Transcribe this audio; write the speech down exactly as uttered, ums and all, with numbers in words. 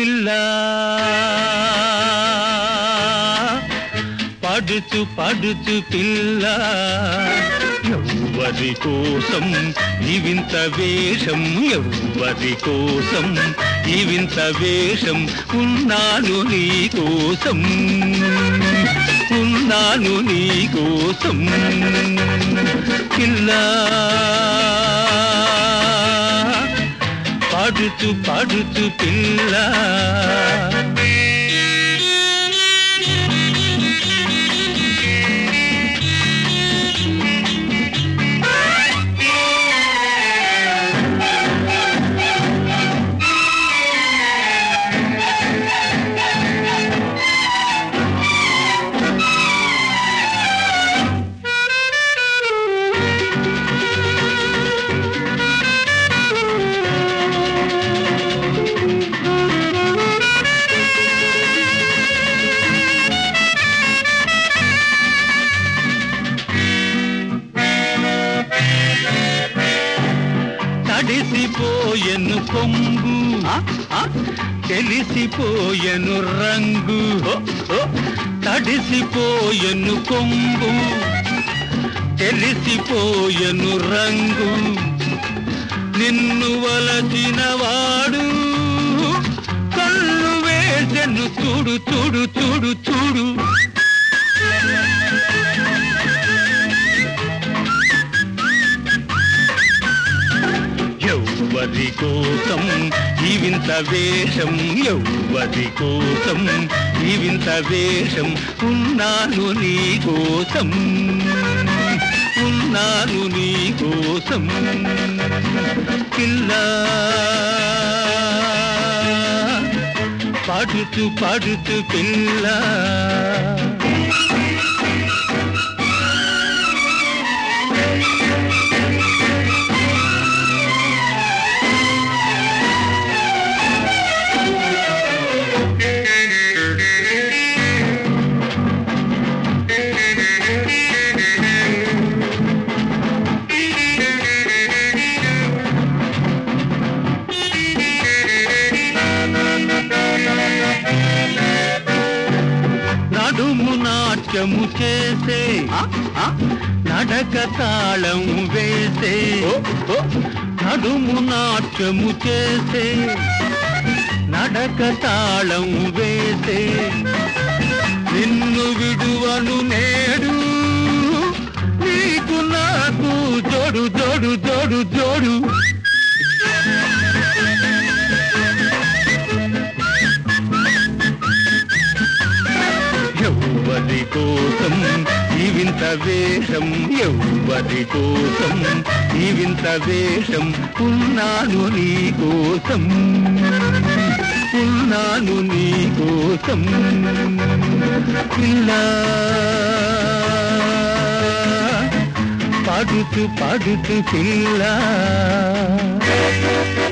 పిల్ల పడుచు పడుచు పిల్ల ఎవ్వరి కోసం ఈ వింత వేషం ఎవ్వరి కోసం ఈ వింత వేషం ఉన్నాను నీ కోసం ఉన్నాను నీ కోసం పిల్ల పడుచు పడుచు పిల్ల తడిసిపోయెను కొంగు తెలిసిపోయెను రంగు తడిసిపోయెను కొంగు తెలిసిపోయెను రంగు నిన్ను వలచిన వాడు కళ్ళు వేసెను చూడు చూడు చూడు చూడు ఎవ్వరి కోసం ఈ వింత వేషం ఎవ్వరి కోసం ఈ వింత వేషం ఉన్నాను నీ కోసం ఉన్నాను నీ కోసం పిల్ల పడుచు పడుచు పిల్ల నడుము నాట్యము చేసే నడక తాళం వేసే నడుము నాట్యము చేసే నడక తాళం వేసే నిన్ను విడువను నేడు నీకు నాకు జోడు జోడు జోడు జోడు ఎవ్వరి కోసం ఈ వింత వేషం ఎవ్వరి కోసం ఈ వింత వేషం ఉన్నాను నీ కోసం ఉన్నాను నీ కోసం పిల్ల పడుచు పడుచు పిల్ల